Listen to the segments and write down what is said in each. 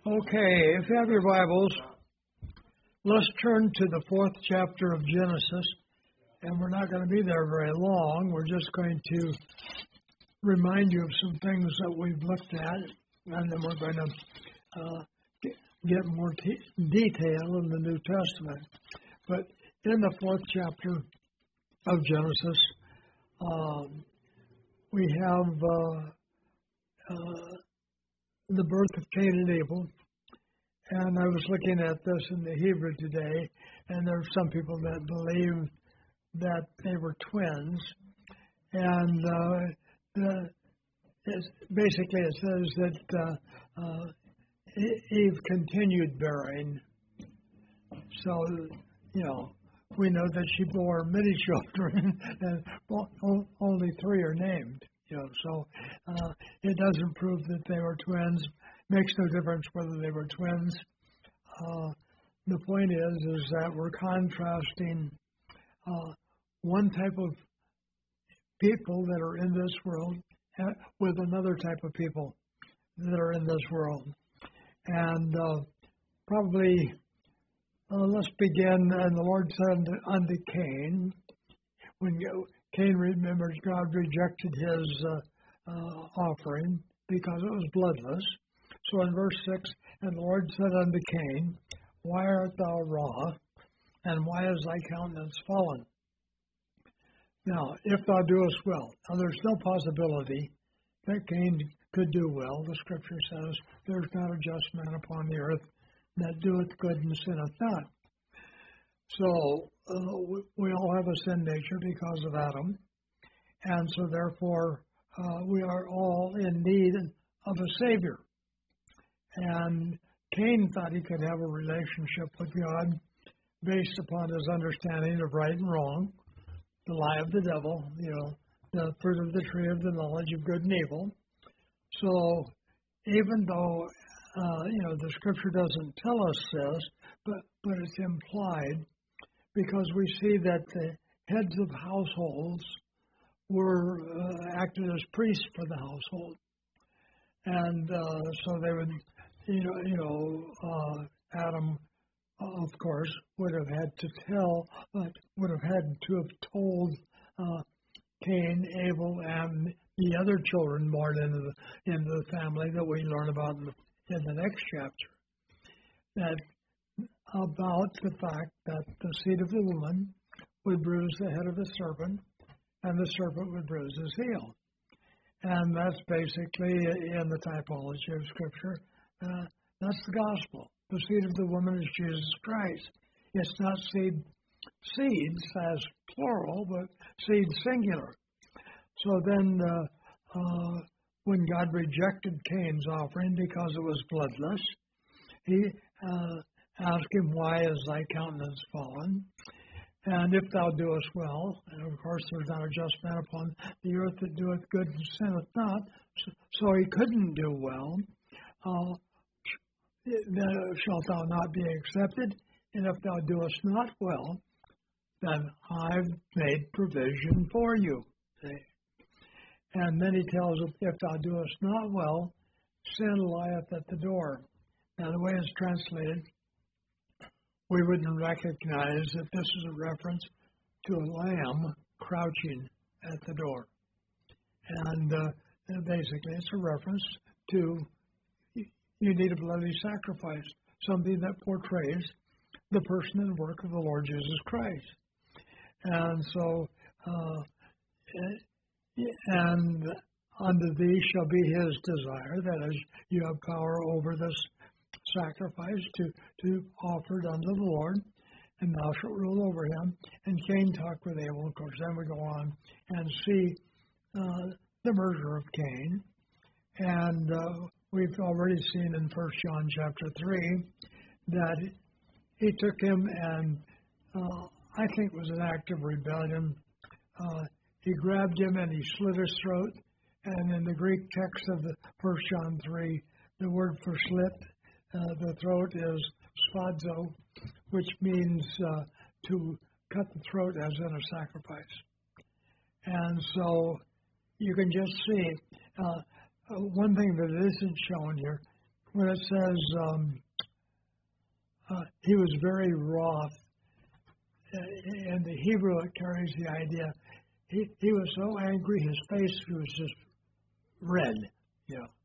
Okay, if you have your Bibles, let's turn to the 4th chapter of Genesis, and we're not going to be there very long. We're just going to remind you of some things that we've looked at, and then we're going to get more detail in the New Testament. But in the 4th chapter of Genesis, we have the birth of Cain and Abel. And I was looking at this in the Hebrew today, and there are some people that believe that they were twins. And basically it says that Eve continued bearing. So, we know that she bore many children, and only 3 are named. So it doesn't prove that they were twins. Makes no difference whether they were twins. The point is that we're contrasting one type of people that are in this world with another type of people that are in this world. And probably let's begin. And the Lord said unto Cain, when Cain remembered God rejected his offering because it was bloodless. So in verse 6, and the Lord said unto Cain, why art thou raw, and why is thy countenance fallen? Now, if thou doest well. Now, there's no possibility that Cain could do well. The Scripture says, there's not a just man upon the earth that doeth good and sinneth not. So, we all have a sin nature because of Adam, and so therefore, we are all in need of a Savior. And Cain thought he could have a relationship with God based upon his understanding of right and wrong, the lie of the devil, the fruit of the tree of the knowledge of good and evil. So even though, the Scripture doesn't tell us this, but it's implied, because we see that the heads of households were acted as priests for the household. And so they would, Adam, of course, would have had to have told Cain, Abel, and the other children born into the family that we learn about in the next chapter, that about the fact that the seed of the woman would bruise the head of the serpent, and the serpent would bruise his heel. And that's basically in the typology of Scripture. That's the gospel. The seed of the woman is Jesus Christ. It's not seeds as plural, but seed singular. So then when God rejected Cain's offering because it was bloodless, he asked him, why is thy countenance fallen? And if thou doest well, and of course there's not a just man upon the earth that doeth good and sinneth not, so he couldn't do well, then shalt thou not be accepted, and if thou doest not well, then I've made provision for you. See? And then he tells us, if thou doest not well, sin lieth at the door. Now the way it's translated, we wouldn't recognize that this is a reference to a lamb crouching at the door. And basically it's a reference to you need a bloody sacrifice, something that portrays the person and work of the Lord Jesus Christ. And so, and unto thee shall be his desire, that is, you have power over this sacrifice to offer it unto the Lord, and thou shalt rule over him. And Cain talked with Abel. Of course, then we go on and see the murder of Cain. And we've already seen in 1 John chapter 3 that he took him and I think it was an act of rebellion. He grabbed him and he slit his throat. And in the Greek text of the 1 John 3, the word for slit the throat is sphadzo, which means to cut the throat as in a sacrifice. And so you can just see one thing that isn't shown here when it says he was very wroth, in the Hebrew it carries the idea he was so angry his face was just red, you know.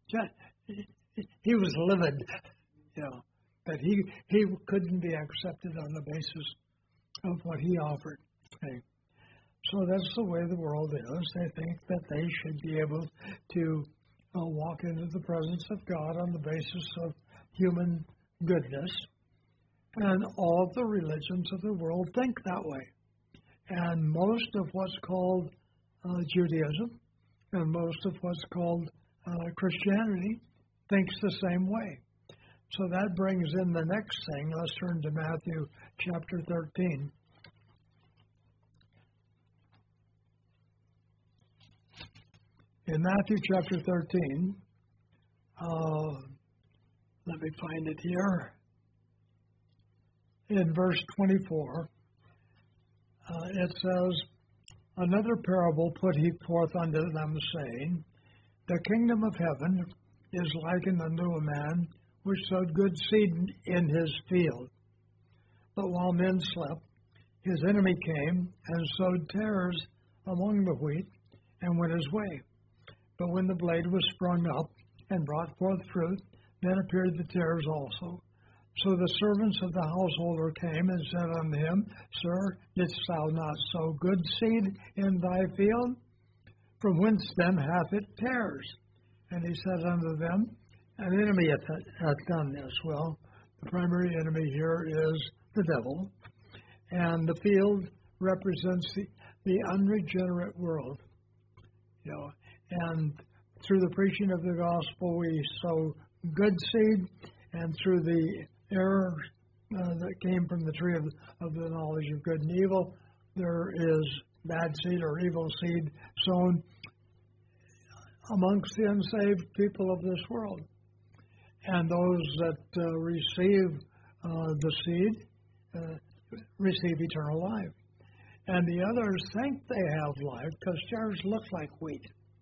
He was livid, you know, that he couldn't be accepted on the basis of what he offered. Okay. So that's the way the world is. They think that they should be able to walk into the presence of God on the basis of human goodness. And all the religions of the world think that way. And most of what's called Judaism and most of what's called Christianity thinks the same way. So that brings in the next thing. Let's turn to Matthew chapter 13. In Matthew chapter 13, let me find it here. In verse 24, it says, another parable put he forth unto them, saying, the kingdom of heaven is likened unto a man which sowed good seed in his field. But while men slept, his enemy came and sowed tares among the wheat and went his way. But when the blade was sprung up and brought forth fruit, then appeared the tares also. So the servants of the householder came and said unto him, Sir, didst thou not sow good seed in thy field? From whence then hath it tares? And he said unto them, an enemy hath done this. Well, the primary enemy here is the devil, and the field represents the unregenerate world. You know, and through the preaching of the gospel, we sow good seed, and through the error that came from the tree of the knowledge of good and evil, there is bad seed or evil seed sown amongst the unsaved people of this world. And those that receive the seed receive eternal life. And the others think they have life because tares look like wheat.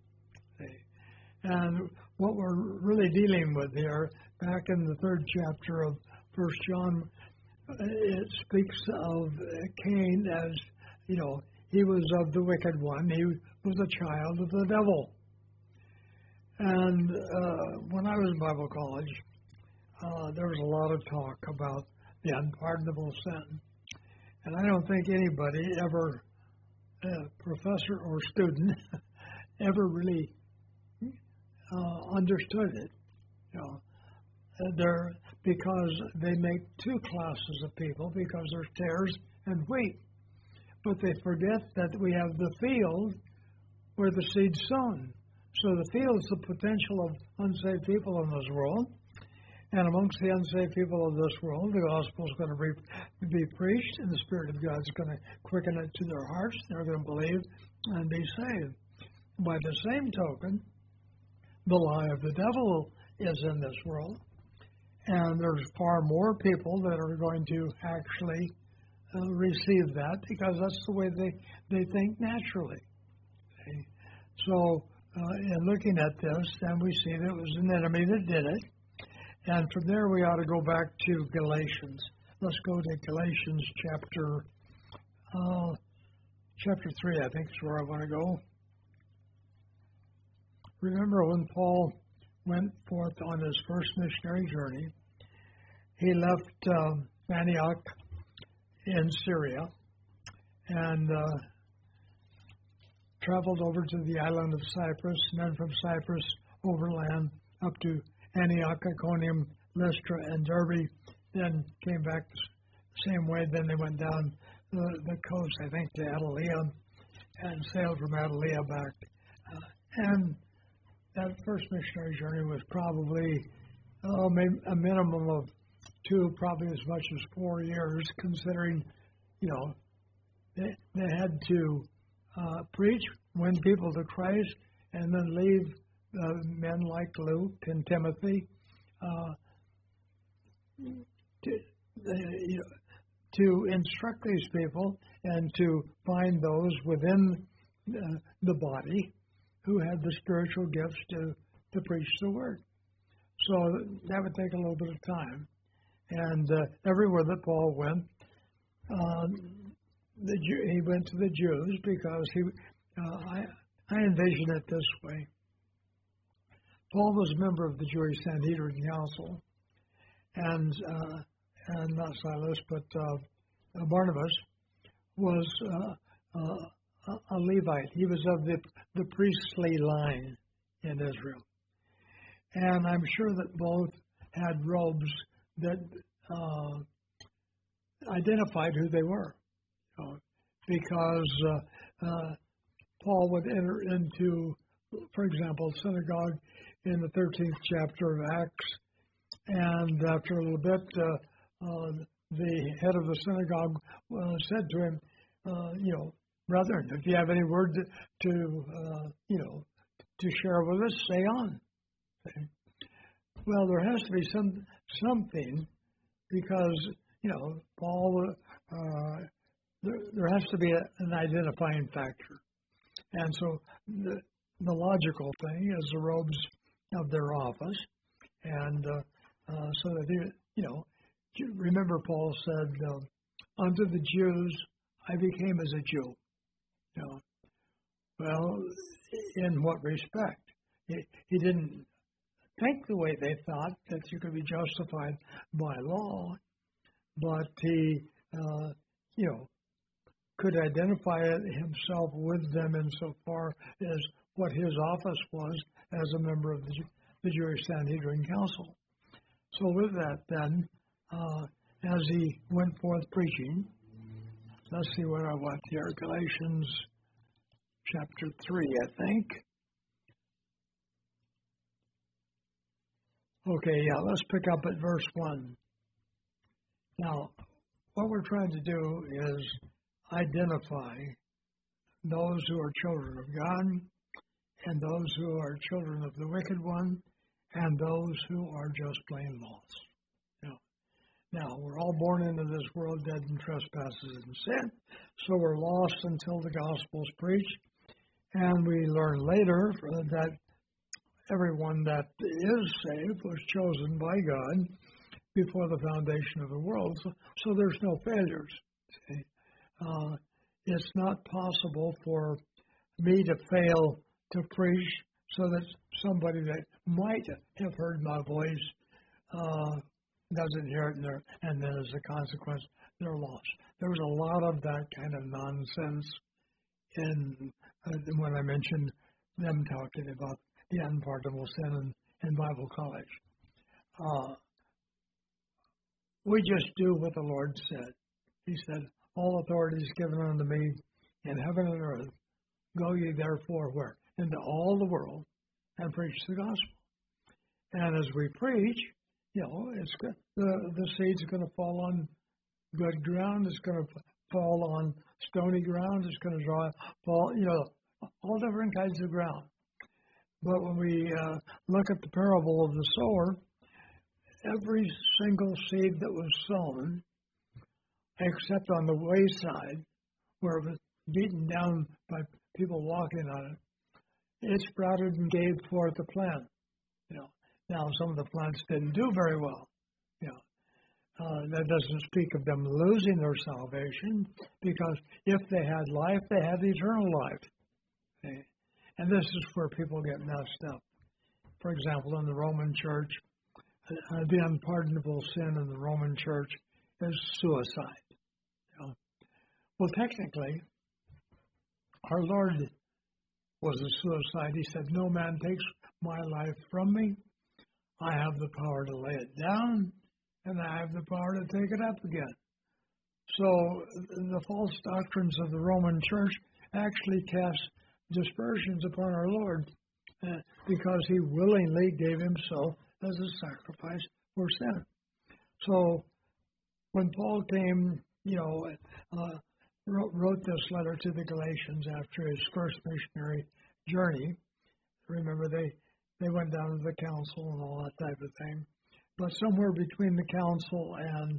And what we're really dealing with here, back in the 3rd chapter of 1 John, it speaks of Cain as, you know, he was of the wicked one. He was a child of the devil. And when I was in Bible college, there was a lot of talk about the unpardonable sin. And I don't think anybody ever, professor or student, ever really understood it. You know, because they make two classes of people, because there's tares and wheat. But they forget that we have the field where the seed's sown. So the field is the potential of unsaved people in this world. And amongst the unsaved people of this world, the gospel is going to be preached, and the Spirit of God is going to quicken it to their hearts. They're going to believe and be saved. By the same token, the lie of the devil is in this world. And there's far more people that are going to actually receive that because that's the way they think naturally. Okay? So in looking at this, then we see that it was an enemy that did it. And from there we ought to go back to Galatians. Let's go to Galatians chapter 3, I think is where I want to go. Remember when Paul went forth on his first missionary journey, he left Antioch in Syria and traveled over to the island of Cyprus, and then from Cyprus overland up to Antioch, Iconium, Lystra, and Derbe, then came back the same way. Then they went down the coast, I think, to Attalia, and sailed from Attalia back. And that first missionary journey was probably maybe a minimum of 2, probably as much as 4 years, considering, you know, they had to preach, win people to Christ, and then leave men like Luke and Timothy to instruct these people and to find those within the body who had the spiritual gifts to preach the word. So that would take a little bit of time. And everywhere that Paul went, he went to the Jews because I envision it this way. Paul was a member of the Jewish Sanhedrin Council, and not Silas, but Barnabas was a Levite. He was of the priestly line in Israel. And I'm sure that both had robes that identified who they were. Because Paul would enter into, for example, synagogue in the 13th chapter of Acts, and after a little bit, the head of the synagogue said to him, brethren, if you have any word to share with us, say on. Well, there has to be something, because Paul, there has to be an identifying factor, and so the logical thing is the robes of their office, and so that remember Paul said, "Unto the Jews I became as a Jew." Well, in what respect? He didn't think the way they thought, that you could be justified by law, but he, could identify himself with them insofar as what his office was as a member of the Jewish Sanhedrin Council. So with that, then, as he went forth preaching, let's see what I want here, Galatians chapter 3, I think. Okay, let's pick up at verse 1. Now, what we're trying to do is identify those who are children of God and those who are children of the wicked one and those who are just plain lost. Now, we're all born into this world dead in trespasses and sin, so we're lost until the gospel is preached, and we learn later that everyone that is saved was chosen by God before the foundation of the world, so there's no failures. It's not possible for me to fail to preach so that somebody that might have heard my voice doesn't hear it, and then as a consequence, they're lost. There was a lot of that kind of nonsense when I mentioned them talking about the unpardonable sin in Bible college. We just do what the Lord said. He said, all authority is given unto me in heaven and earth. Go ye therefore where? Into all the world and preach the gospel. And as we preach, it's good. The seed's going to fall on good ground. It's going to fall on stony ground. It's going to fall, all different kinds of ground. But when we look at the parable of the sower, every single seed that was sown, except on the wayside, where it was beaten down by people walking on it, it sprouted and gave forth a plant. Now some of the plants didn't do very well. That doesn't speak of them losing their salvation, because if they had life, they had eternal life. Okay? And this is where people get messed up. For example, in the Roman Church, the unpardonable sin in the Roman Church is suicide. Well, technically, our Lord was a suicide. He said, no man takes my life from me. I have the power to lay it down, and I have the power to take it up again. So the false doctrines of the Roman Church actually cast dispersions upon our Lord because he willingly gave himself as a sacrifice for sin. So when Paul came, wrote this letter to the Galatians after his first missionary journey, remember they went down to the council and all that type of thing. But somewhere between the council and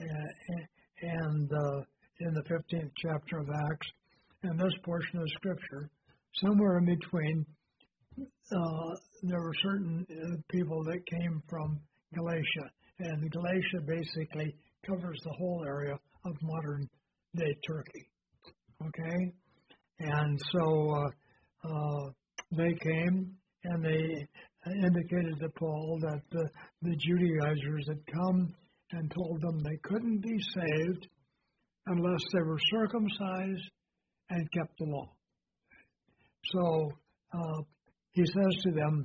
in the 15th chapter of Acts and this portion of Scripture, somewhere in between, there were certain people that came from Galatia, and Galatia basically covers the whole area of modern-day Turkey. Okay, and so they came and they indicated to Paul that the Judaizers had come and told them they couldn't be saved unless they were circumcised and kept the law. So he says to them,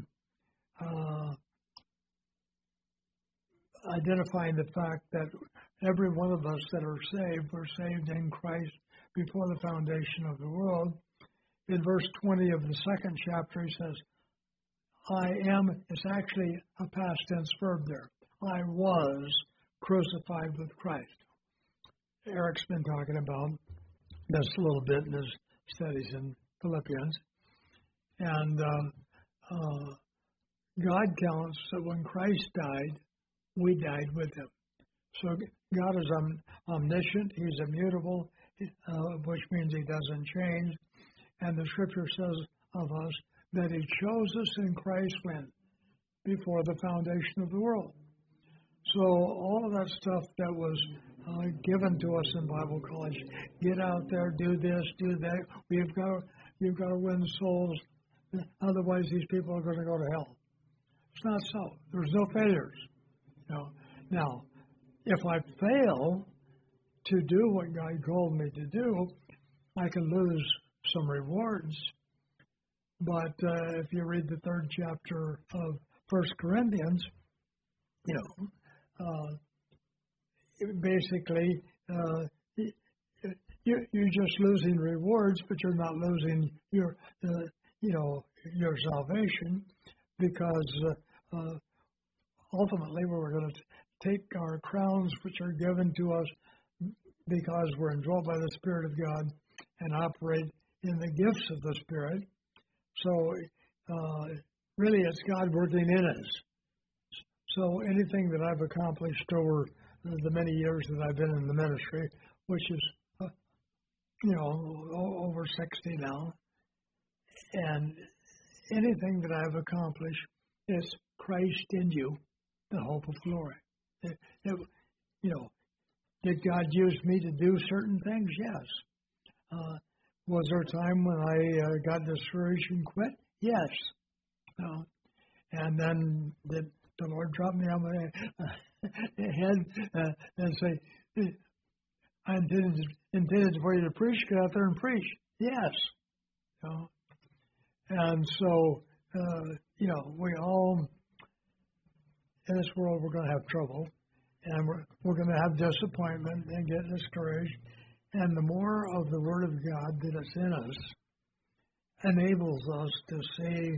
identifying the fact that every one of us that are saved were saved in Christ before the foundation of the world. In verse 20 of the second chapter, he says, I am, it's actually a past tense verb there. I was crucified with Christ. Eric's been talking about this a little bit in his studies in Philippians. And God counts that when Christ died, we died with him. So God is omniscient. He's immutable, which means he doesn't change. And the scripture says of us that he chose us in Christ when? Before the foundation of the world. So all of that stuff that was given to us in Bible college, get out there, do this, do that. You've got to win souls. Otherwise, these people are going to go to hell. It's not so. There's no failures. Now, if I fail to do what God called me to do, I can lose some rewards. But if you read the third chapter of 1 Corinthians, basically you're just losing rewards, but you're not losing your salvation, because ultimately we're going to take our crowns, which are given to us because we're indwelt by the Spirit of God, and operate in the gifts of the Spirit. So really it's God working in us. So anything that I've accomplished over the many years that I've been in the ministry, which is, over 60 now, and anything that I've accomplished is Christ in you, the hope of glory. Did God use me to do certain things? Yes. Was there a time when I got discouraged and quit? Yes. And then did the Lord drop me on my head and say, I intended for you to preach, get out there and preach? Yes. And so, we all, in this world, we're going to have trouble, and we're going to have disappointment and get discouraged. And the more of the Word of God that is in us enables us to see,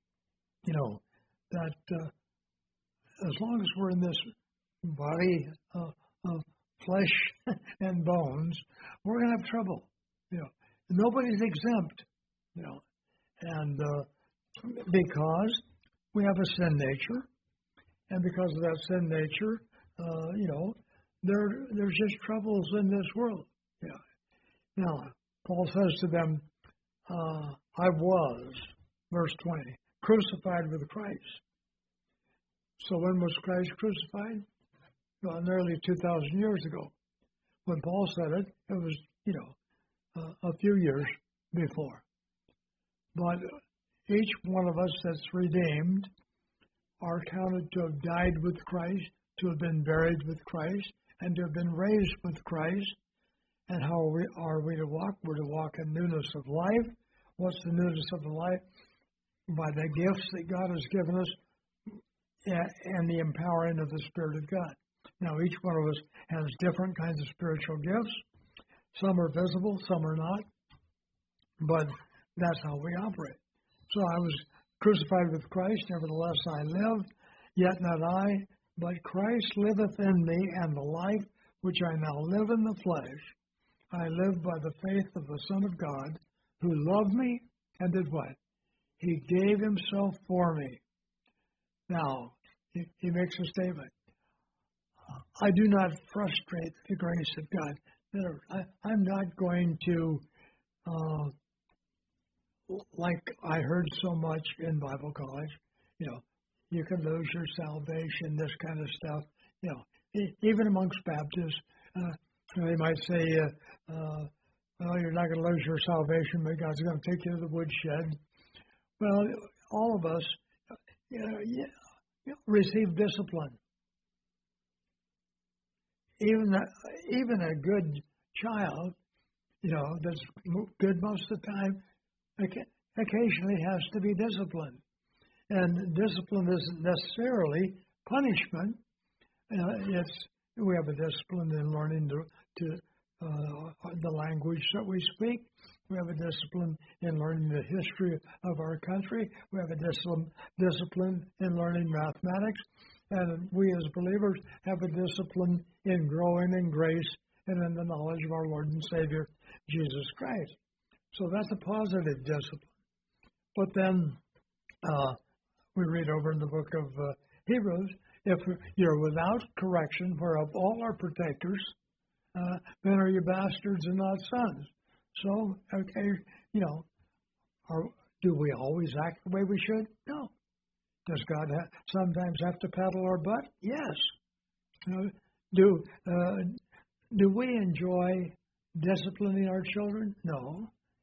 that as long as we're in this body of flesh and bones, we're going to have trouble. Nobody's exempt. And because we have a sin nature, and because of that sin nature, there's just troubles in this world. Now, Paul says to them, I was, verse 20, crucified with Christ. So when was Christ crucified? Well, nearly 2,000 years ago. When Paul said it, it was, a few years before. But each one of us that's redeemed are counted to have died with Christ, to have been buried with Christ, and to have been raised with Christ. And how are we to walk? We're to walk in newness of life. What's the newness of the life? By the gifts that God has given us and the empowering of the Spirit of God. Now, each one of us has different kinds of spiritual gifts. Some are visible, some are not. But that's how we operate. So I was crucified with Christ, nevertheless I live, yet not I, but Christ liveth in me, and the life which I now live in the flesh, I live by the faith of the Son of God, who loved me and did what? He gave himself for me. Now, he makes a statement. I do not frustrate the grace of God. I'm not going to, like I heard so much in Bible college, You know, you can lose your salvation, this kind of stuff. You know, even amongst Baptists, they might say, well, you're not going to lose your salvation, but God's going to take you to the woodshed. Well, all of us receive discipline. Even a good child, you know, that's good most of the time, occasionally has to be disciplined. And discipline isn't necessarily punishment. We have a discipline in learning the language that we speak. We have a discipline in learning the history of our country. We have a discipline in learning mathematics. And we as believers have a discipline in growing in grace and in the knowledge of our Lord and Savior, Jesus Christ. So that's a positive discipline. But then we read over in the book of Hebrews, if you're without correction, whereof all are partakers, then are you bastards and not sons. So, okay, you know, do we always act the way we should? No. Does God sometimes have to paddle our butt? Yes. Do we enjoy disciplining our children? No.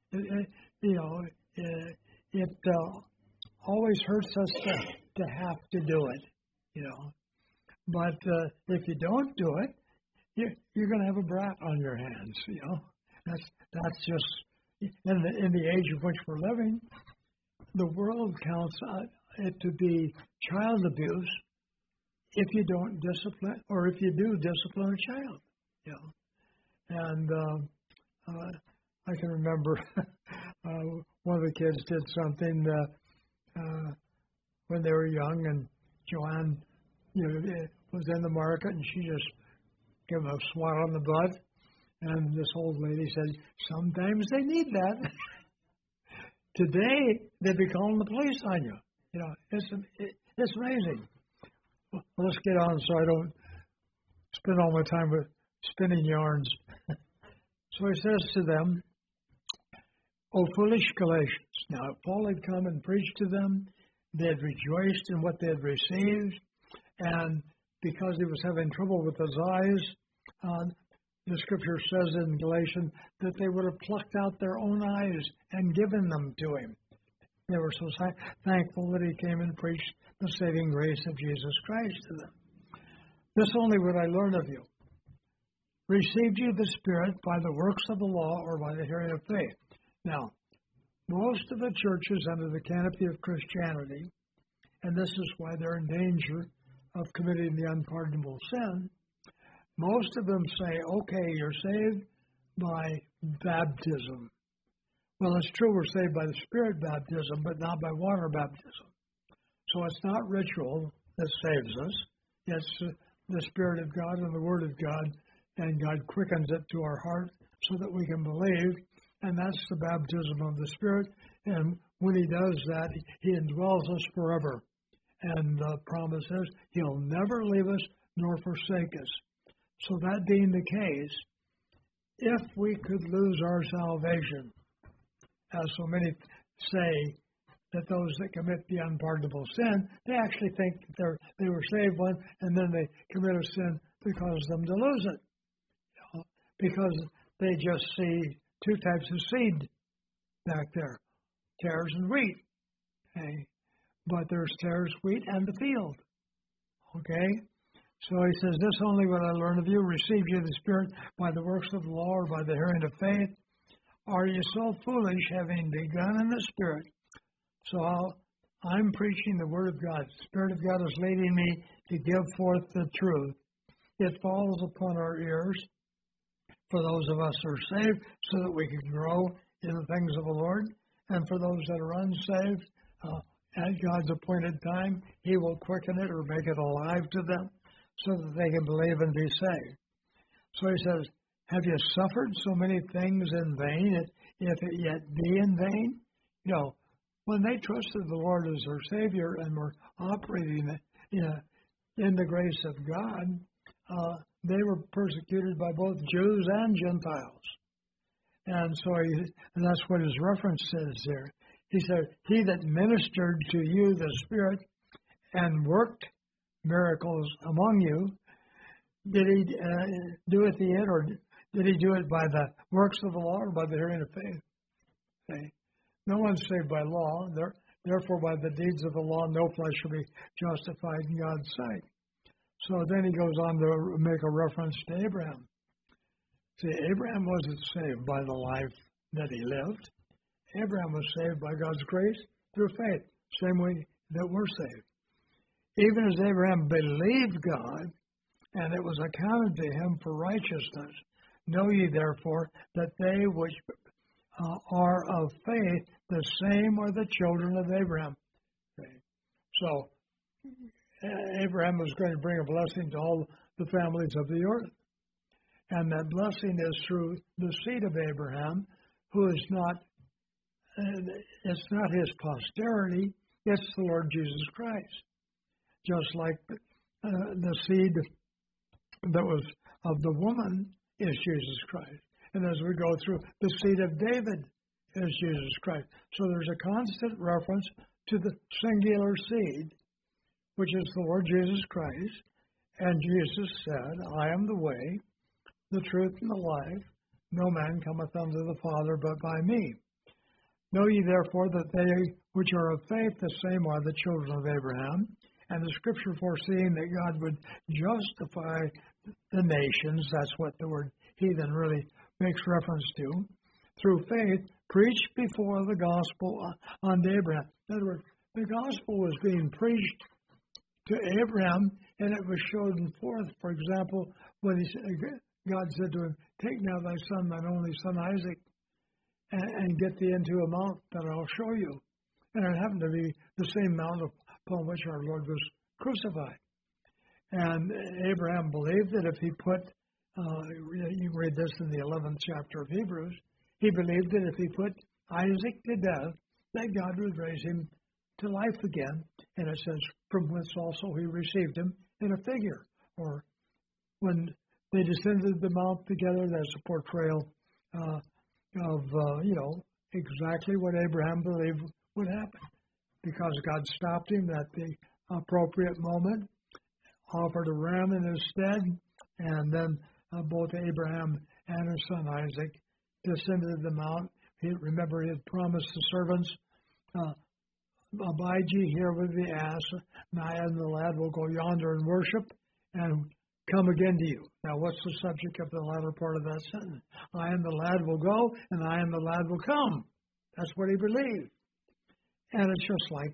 It always hurts us to have to do it, you know. But if you don't do it, you're going to have a brat on your hands, you know. That's just in the age of which we're living. The world counts it to be child abuse if you don't discipline, or if you do discipline a child, you know. And I can remember one of the kids did something when they were young, and Joanne, you know, was in the market, and she just gave him a swat on the butt. And this old lady said, sometimes they need that. Today, they'd be calling the police on you. You know, it's amazing. Well, let's get on so I don't spend all my time with spinning yarns. So he says to them, O foolish Galatians. Now, Paul had come and preached to them. They had rejoiced in what they had received. And because he was having trouble with his eyes, the scripture says in Galatians that they would have plucked out their own eyes and given them to him. They were so thankful that he came and preached the saving grace of Jesus Christ to them. This only would I learn of you. Received you the Spirit by the works of the law or by the hearing of faith? Now, most of the churches under the canopy of Christianity, and this is why they're in danger of committing the unpardonable sin, most of them say, okay, you're saved by baptism. Well, it's true we're saved by the Spirit baptism, but not by water baptism. So it's not ritual that saves us. It's the Spirit of God and the Word of God, and God quickens it to our heart so that we can believe, and that's the baptism of the Spirit. And when He does that, He indwells us forever. And the promise is He'll never leave us nor forsake us. So that being the case, if we could lose our salvation, as so many say that those that commit the unpardonable sin, they actually think that they were saved one, and then they commit a sin that causes them to lose it. You know, because they just see two types of seed back there, tares and wheat. Okay? But there's tares, wheat, and the field. Okay? So he says, this only will I learn of you, receive you the Spirit by the works of the law or by the hearing of faith. Are you so foolish, having begun in the Spirit? So I'm preaching the Word of God. The Spirit of God is leading me to give forth the truth. It falls upon our ears for those of us who are saved so that we can grow in the things of the Lord. And for those that are unsaved, at God's appointed time, He will quicken it or make it alive to them, so that they can believe and be saved. So he says, have you suffered so many things in vain, if it yet be in vain? You know, when they trusted the Lord as their Savior and were operating in the grace of God, they were persecuted by both Jews and Gentiles. And so and that's what his reference says there. He said, he that ministered to you the Spirit and worked miracles among you, did he do it the end, or did he do it by the works of the law or by the hearing of faith? Okay. No one's saved by law. Therefore, by the deeds of the law, no flesh shall be justified in God's sight. So then he goes on to make a reference to Abraham. See, Abraham wasn't saved by the life that he lived. Abraham was saved by God's grace through faith, same way that we're saved. Even as Abraham believed God, and it was accounted to him for righteousness, know ye therefore that they which are of faith, the same are the children of Abraham. Okay. So, Abraham was going to bring a blessing to all the families of the earth. And that blessing is through the seed of Abraham, who is not, it's not his posterity, it's the Lord Jesus Christ. Just like the seed that was of the woman is Jesus Christ. And as we go through, the seed of David is Jesus Christ. So there's a constant reference to the singular seed, which is the Lord Jesus Christ. And Jesus said, I am the way, the truth, and the life. No man cometh unto the Father but by me. Know ye therefore that they which are of faith, the same are the children of Abraham. And the scripture foreseeing that God would justify the nations, that's what the word heathen really makes reference to, through faith, preached before the gospel unto Abraham. In other words, the gospel was being preached to Abraham, and it was shown forth. For example, when God said to him, take now thy son, thine only son Isaac, and get thee into a mount that I'll show you. And it happened to be the same mount upon which our Lord was crucified. And Abraham believed that if he put, you read this in the 11th chapter of Hebrews, he believed that if he put Isaac to death, that God would raise him to life again. And it says, from whence also he received him in a figure. Or when they descended the mount together, that's a portrayal of exactly what Abraham believed would happen. Because God stopped him at the appropriate moment, offered a ram in his stead, and then both Abraham and his son Isaac descended the mount. Remember, he had promised the servants, abide ye here with the ass, and I and the lad will go yonder and worship, and come again to you. Now, what's the subject of the latter part of that sentence? I and the lad will go, and I and the lad will come. That's what he believed. And it's just like,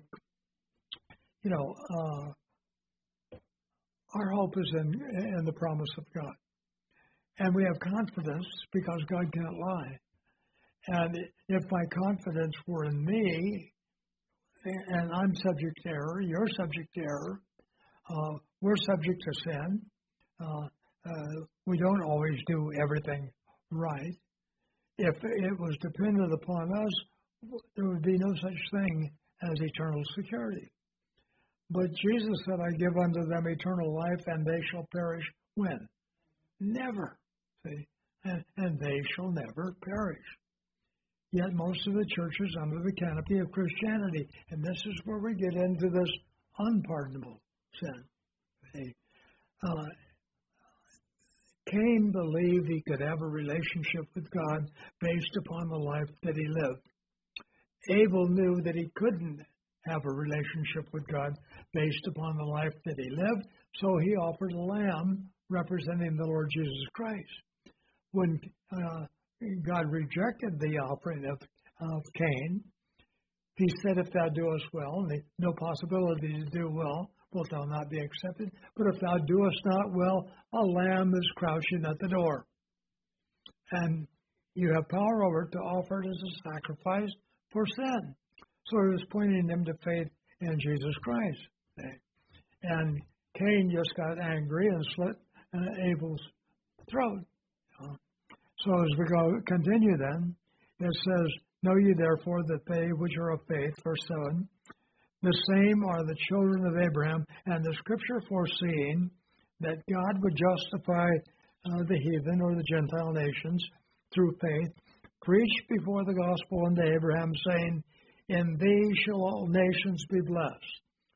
our hope is in the promise of God. And we have confidence because God can't lie. And if my confidence were in me, and I'm subject to error, you're subject to error, we're subject to sin, we don't always do everything right. If it was dependent upon us, there would be no such thing as eternal security. But Jesus said, I give unto them eternal life, and they shall perish when? Never. See? And they shall never perish. Yet most of the churches under the canopy of Christianity, and this is where we get into this unpardonable sin. See? Cain believed he could have a relationship with God based upon the life that he lived. Abel knew that he couldn't have a relationship with God based upon the life that he lived, so he offered a lamb representing the Lord Jesus Christ. When God rejected the offering of Cain, he said, if thou doest well, and no possibility to do well, wilt thou not be accepted? But if thou doest not well, a lamb is crouching at the door. And you have power over it to offer it as a sacrifice for sin. So he was pointing them to faith in Jesus Christ. And Cain just got angry and slit Abel's throat. So as we continue then, it says, know ye therefore that they which are of faith, verse 7, the same are the children of Abraham, and the scripture foreseeing that God would justify the heathen or the Gentile nations through faith, preached before the gospel unto Abraham, saying, in thee shall all nations be blessed.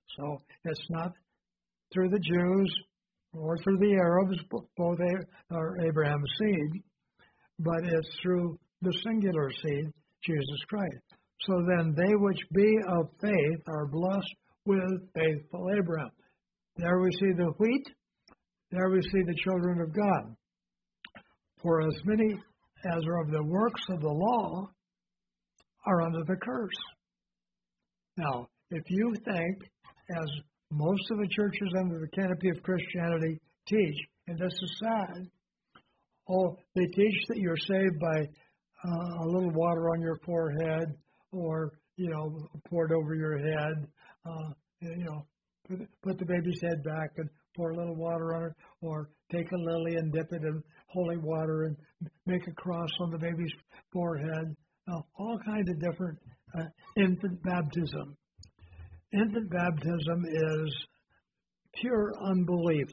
So it's not through the Jews or through the Arabs, both are Abraham's seed, but it's through the singular seed, Jesus Christ. So then they which be of faith are blessed with faithful Abraham. There we see the wheat, there we see the children of God. For as many as are of the works of the law are under the curse. Now, if you think, as most of the churches under the canopy of Christianity teach, and this is sad, they teach that you're saved by a little water on your forehead, or poured over your head, put the baby's head back and pour a little water on it, or take a lily and dip it in holy water and make a cross on the baby's forehead. All kinds of different infant baptism. Infant baptism is pure unbelief.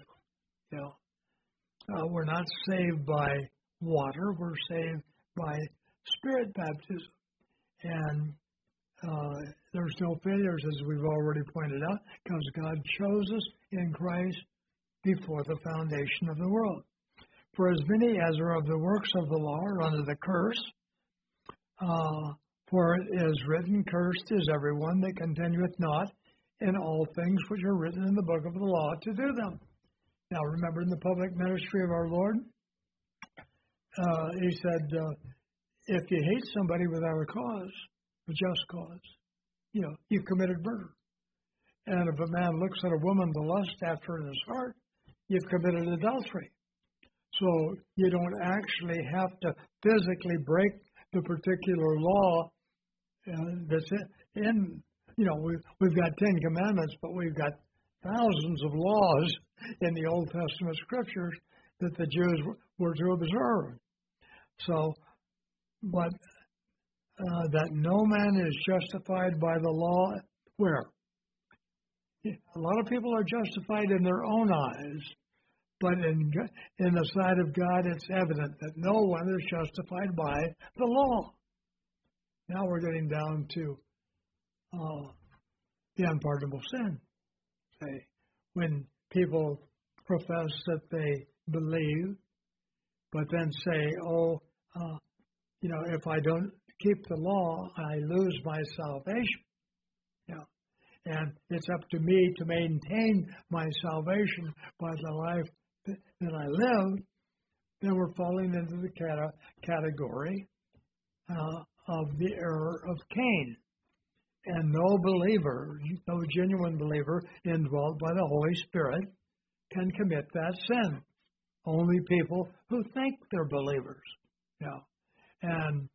We're not saved by water. We're saved by spirit baptism. And there's no failures, as we've already pointed out, because God chose us in Christ before the foundation of the world. For as many as are of the works of the law are under the curse, for it is written, cursed is everyone that continueth not in all things which are written in the book of the law to do them. Now remember, in the public ministry of our Lord, he said, if you hate somebody without a cause, a just cause, you've committed murder. And if a man looks at a woman to lust after in his heart, you've committed adultery. So you don't actually have to physically break the particular law that's in, we've got 10 commandments, but we've got thousands of laws in the Old Testament scriptures that the Jews were to observe. So, but that no man is justified by the law, where? A lot of people are justified in their own eyes, but in the sight of God, it's evident that no one is justified by the law. Now we're getting down to the unpardonable sin. When people profess that they believe, but then say, if I don't keep the law, I lose my salvation. And it's up to me to maintain my salvation by the life that I live. Then we're falling into the category of the error of Cain. And no believer, no genuine believer indwelt by the Holy Spirit can commit that sin. Only people who think they're believers. And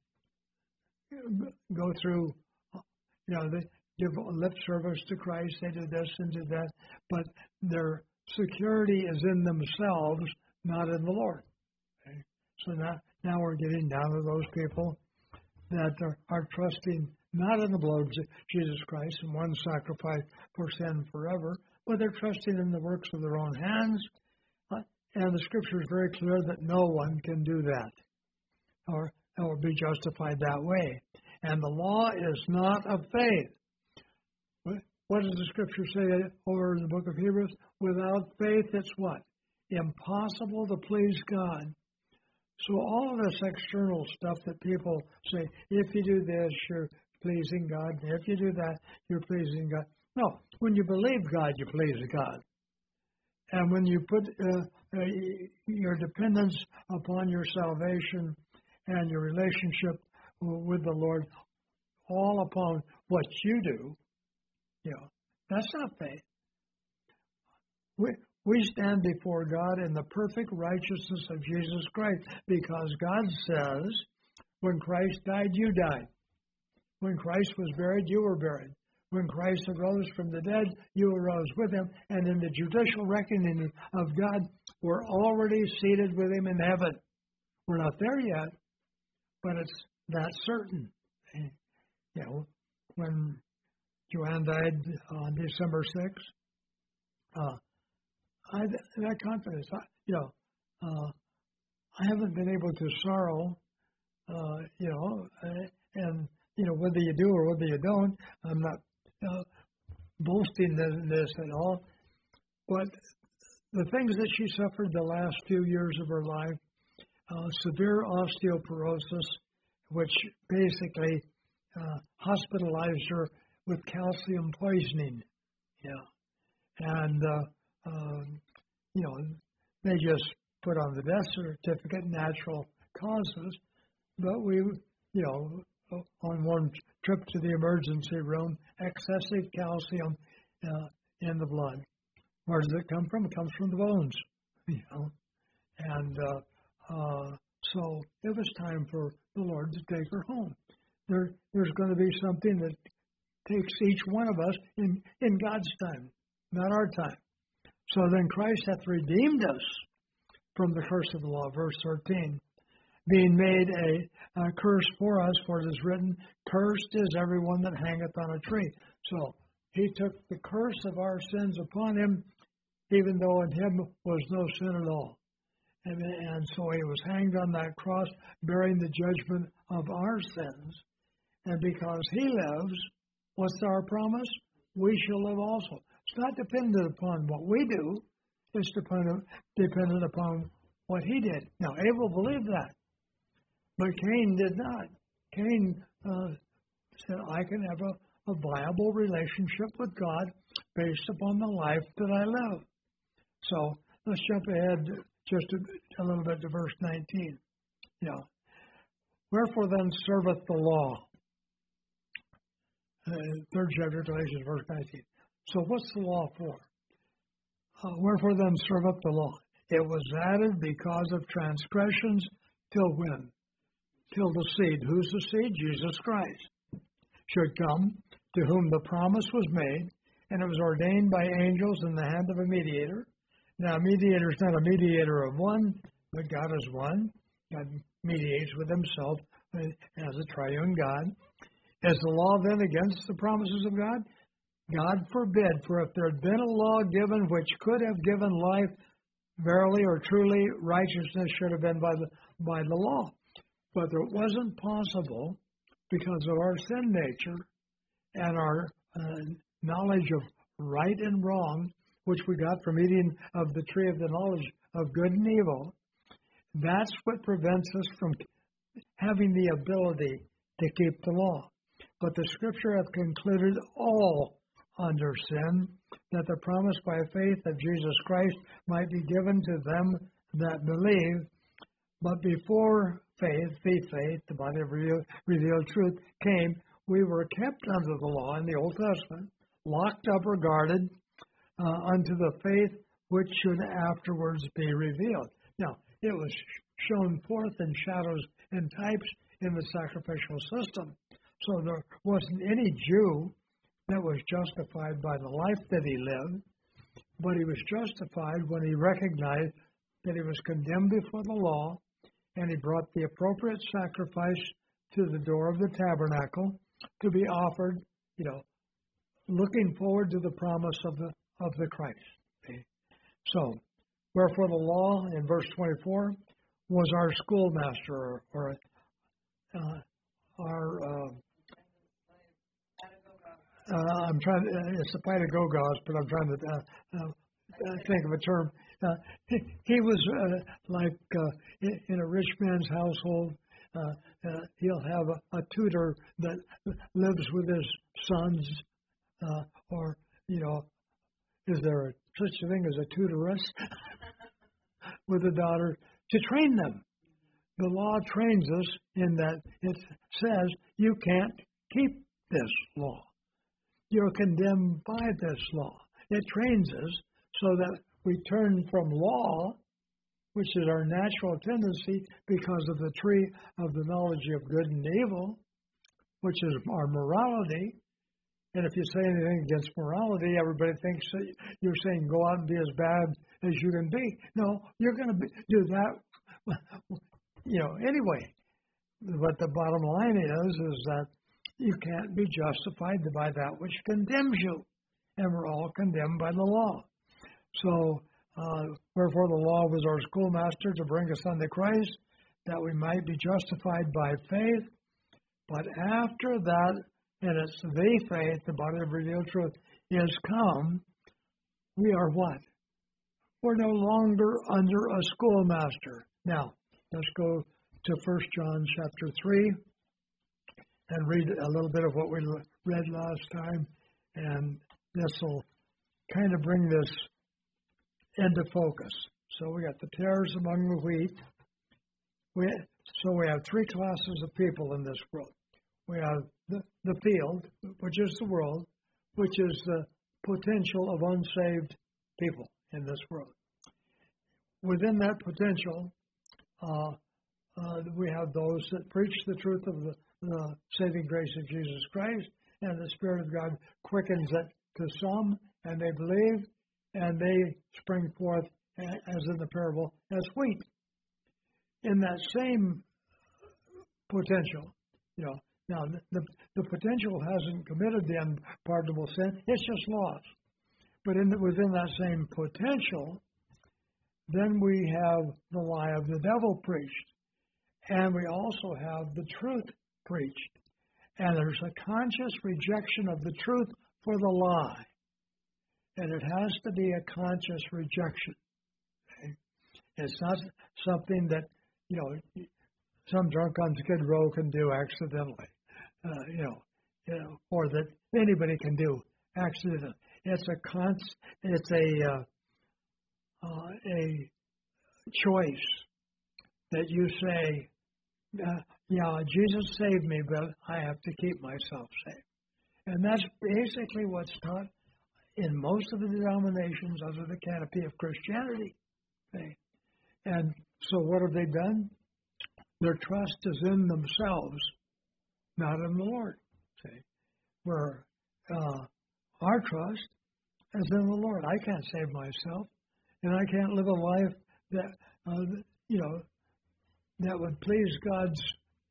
go through, they give lip service to Christ, they do this and do that, but their security is in themselves, not in the Lord. So now we're getting down to those people that are trusting not in the blood of Jesus Christ and one sacrifice for sin forever, but they're trusting in the works of their own hands. And the Scripture is very clear that no one can do that or be justified that way. And the law is not of faith. What does the Scripture say over in the book of Hebrews? Without faith, it's what? Impossible to please God. So all of this external stuff that people say, if you do this, you're pleasing God. If you do that, you're pleasing God. No, when you believe God, you please God. And when you put your dependence upon your salvation and your relationship with the Lord all upon what you do, that's not faith. We stand before God in the perfect righteousness of Jesus Christ because God says, when Christ died, you died. When Christ was buried, you were buried. When Christ arose from the dead, you arose with him. And in the judicial reckoning of God, we're already seated with him in heaven. We're not there yet, but it's that certain. When Joanne died on December 6th, I had that confidence. I haven't been able to sorrow, and whether you do or whether you don't, I'm not boasting in this and all. But the things that she suffered the last few years of her life, severe osteoporosis, which basically hospitalized her with calcium poisoning. And, they just put on the death certificate natural causes. But we, on one trip to the emergency room, excessive calcium in the blood. Where does it come from? It comes from the bones, And so it was time for the Lord to take her home. There's going to be something that takes each one of us in God's time, not our time. So then Christ hath redeemed us from the curse of the law, verse 13, being made a curse for us, for it is written, cursed is everyone that hangeth on a tree. So he took the curse of our sins upon him, even though in him was no sin at all. And so he was hanged on that cross, bearing the judgment of our sins. And because he lives, what's our promise? We shall live also. It's not dependent upon what we do. It's dependent upon what he did. Now, Abel believed that, but Cain did not. Cain said, I can have a viable relationship with God based upon the life that I live. So let's jump ahead just a little bit to verse 19. Wherefore then serveth the law? Third chapter, Galatians, verse 19. So what's the law for? Wherefore then serveth the law? It was added because of transgressions till when? Till the seed. Who's the seed? Jesus Christ. Should come, to whom the promise was made, and it was ordained by angels in the hand of a mediator. Now, a mediator is not a mediator of one, but God is one. God mediates with himself as a triune God. Is the law then against the promises of God? God forbid, for if there had been a law given which could have given life, verily or truly righteousness should have been by the law. But it wasn't possible because of our sin nature and our knowledge of right and wrong, which we got from eating of the tree of the knowledge of good and evil. That's what prevents us from having the ability to keep the law. But the Scripture hath concluded all under sin, that the promise by faith of Jesus Christ might be given to them that believe. But before faith, the body of revealed truth, came, we were kept under the law in the Old Testament, locked up or guarded unto the faith which should afterwards be revealed. Now, it was shown forth in shadows and types in the sacrificial system. So there wasn't any Jew that was justified by the life that he lived, but he was justified when he recognized that he was condemned before the law, and he brought the appropriate sacrifice to the door of the tabernacle to be offered, looking forward to the promise of the Christ. Okay? So, wherefore the law, in verse 24, was our schoolmaster, or our I'm trying to, it's a pedagogos, but I'm trying to think of a term. He was in a rich man's household. He'll have a tutor that lives with his sons, or, is there such a thing as a tutoress with a daughter to train them? The law trains us in that it says you can't keep this law. You're condemned by this law. It trains us so that we turn from law, which is our natural tendency because of the tree of the knowledge of good and evil, which is our morality. And if you say anything against morality, everybody thinks that you're saying go out and be as bad as you can be. No, you're going to do that, anyway. But the bottom line is that you can't be justified by that which condemns you. And we're all condemned by the law. So, wherefore the law was our schoolmaster to bring us unto Christ, that we might be justified by faith. But after that, and it's the faith, the body of revealed truth, is come, we are what? We're no longer under a schoolmaster. Now, let's go to 1 John chapter 3 and read a little bit of what we read last time, and this will kind of bring this into focus. So we got the tares among the wheat. So we have three classes of people in this world. We have the field, which is the world, which is the potential of unsaved people in this world. Within that potential, we have those that preach the truth of the saving grace of Jesus Christ, and the Spirit of God quickens it to some, and they believe, and they spring forth, as in the parable, as wheat. In that same potential, now the potential hasn't committed the unpardonable sin, it's just lost. But within that same potential, then we have the lie of the devil preached. And we also have the truth preached. And there's a conscious rejection of the truth for the lie. And it has to be a conscious rejection. Okay? It's not something that, some drunk on Skid Row can do accidentally, or that anybody can do accidentally. It's a choice that you say, Jesus saved me, but I have to keep myself safe. And that's basically what's taught in most of the denominations under the canopy of Christianity. Okay? And so what have they done? Their trust is in themselves, not in the Lord. See? Where our trust is in the Lord. I can't save myself, and I can't live a life that that would please God's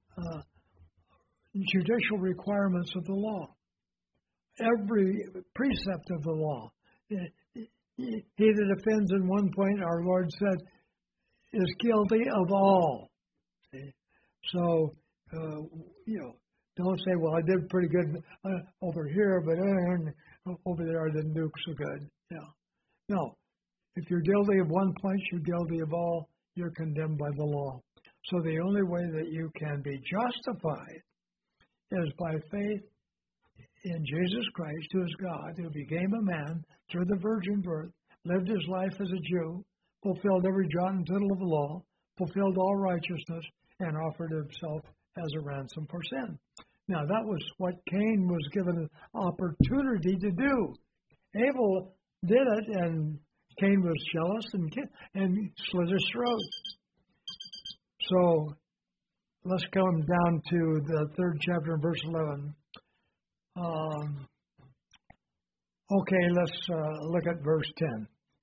judicial requirements of the law. Every precept of the law. He that offends in one point, our Lord said, is guilty of all. See? So, don't say, well, I did pretty good over here, but over there I didn't do so good. No. If you're guilty of one point, you're guilty of all. You're condemned by the law. So the only way that you can be justified is by faith in Jesus Christ, who is God, who became a man through the virgin birth, lived his life as a Jew, fulfilled every jot and tittle of the law, fulfilled all righteousness, and offered himself as a ransom for sin. Now, that was what Cain was given an opportunity to do. Abel did it, and Cain was jealous and slit his throat. So, let's come down to the 3rd chapter, verse 11. Let's look at verse 10.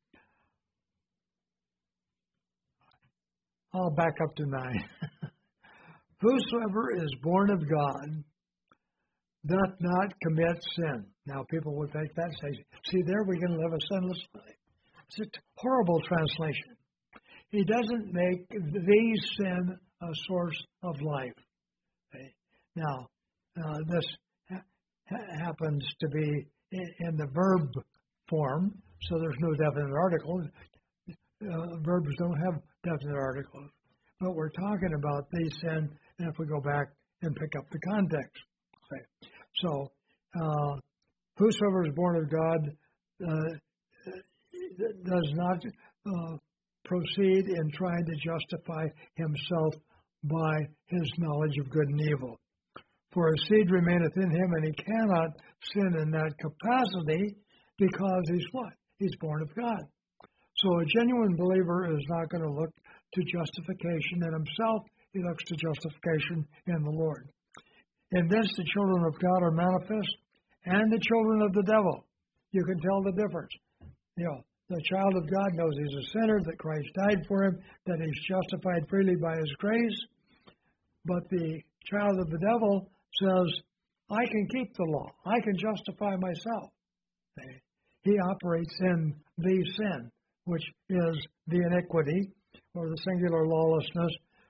I'll back up to 9. Whosoever is born of God doth not commit sin. Now, people would take that and say, see, there we can live a sinless life. It's a horrible translation. He doesn't make the sin a source of life. Okay? Now, this happens to be in the verb form, so there's no definite article. Verbs don't have definite articles. But we're talking about the sin, and if we go back and pick up the context. Okay. So, whosoever is born of God does not proceed in trying to justify himself by his knowledge of good and evil. For his seed remaineth in him, and he cannot sin in that capacity because he's what? He's born of God. So a genuine believer is not going to look to justification in himself. He looks to justification in the Lord. In this, the children of God are manifest, and the children of the devil. You can tell the difference. The child of God knows he's a sinner, that Christ died for him, that he's justified freely by his grace. But the child of the devil says, I can keep the law. I can justify myself. He operates in the sin, which is the iniquity, or the singular lawlessness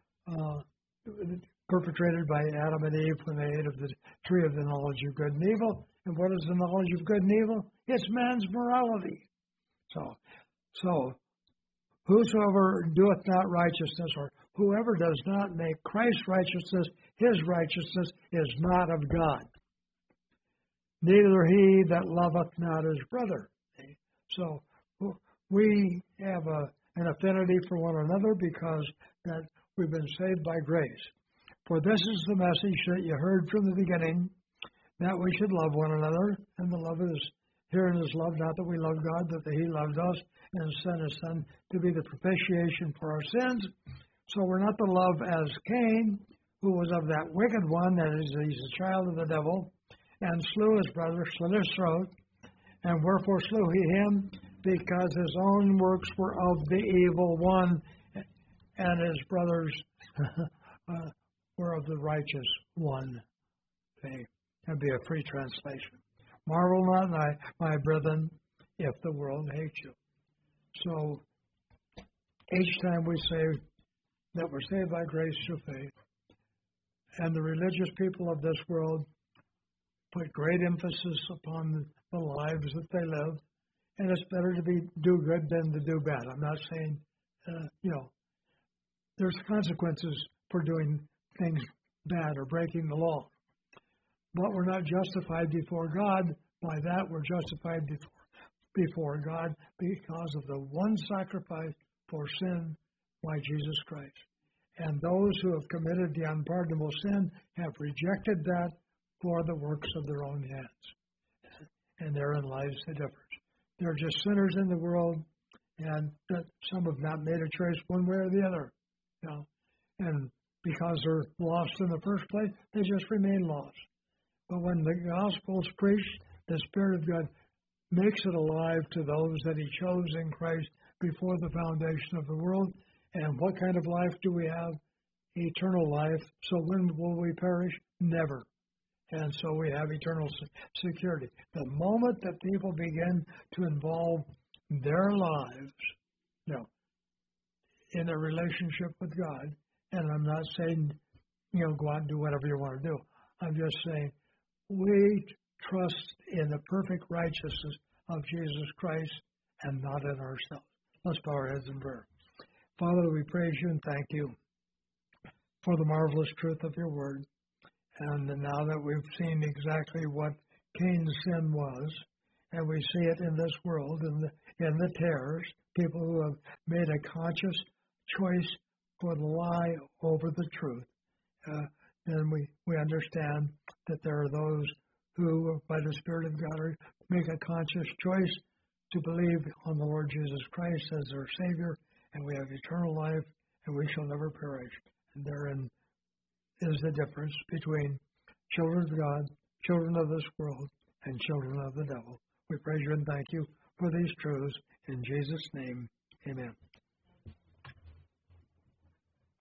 perpetrated by Adam and Eve when they ate of the tree of the knowledge of good and evil. And what is the knowledge of good and evil? It's man's morality. So whosoever doeth not righteousness, or whoever does not make Christ's righteousness his righteousness, is not of God. Neither he that loveth not his brother. So we have an affinity for one another because that we've been saved by grace. For this is the message that you heard from the beginning, that we should love one another, and the love is herein is love, not that we love God, but that he loved us and sent his Son to be the propitiation for our sins. So we're not to love as Cain, who was of that wicked one, that is, he's a child of the devil, and slew his brother, slit his throat. And wherefore slew he him? Because his own works were of the evil one, and his brothers were of the righteous one. Okay. That'd be a free translation. Marvel not, my brethren, if the world hates you. So each time we say that we're saved by grace through faith, and the religious people of this world put great emphasis upon the lives that they live, and it's better to do good than to do bad. I'm not saying, there's consequences for doing things bad or breaking the law. But we're not justified before God by that. We're justified before God because of the one sacrifice for sin by Jesus Christ. And those who have committed the unpardonable sin have rejected that for the works of their own hands. And therein lies the difference. They're just sinners in the world, and some have not made a choice one way or the other. And because they're lost in the first place, they just remain lost. But when the gospel is preached, the Spirit of God makes it alive to those that he chose in Christ before the foundation of the world. And what kind of life do we have? Eternal life. So when will we perish? Never. And so we have eternal security. The moment that people begin to involve their lives, in a relationship with God, and I'm not saying, go out and do whatever you want to do. I'm just saying, we trust in the perfect righteousness of Jesus Christ and not in ourselves. Let's bow our heads in prayer. Father, we praise you and thank you for the marvelous truth of your word. And now that we've seen exactly what Cain's sin was, and we see it in this world, in the tares, people who have made a conscious choice for the lie over the truth, then we understand that there are those who, by the Spirit of God, make a conscious choice to believe on the Lord Jesus Christ as their Savior, and we have eternal life, and we shall never perish. And therein is the difference between children of God, children of this world, and children of the devil. We praise you and thank you for these truths. In Jesus' name, amen.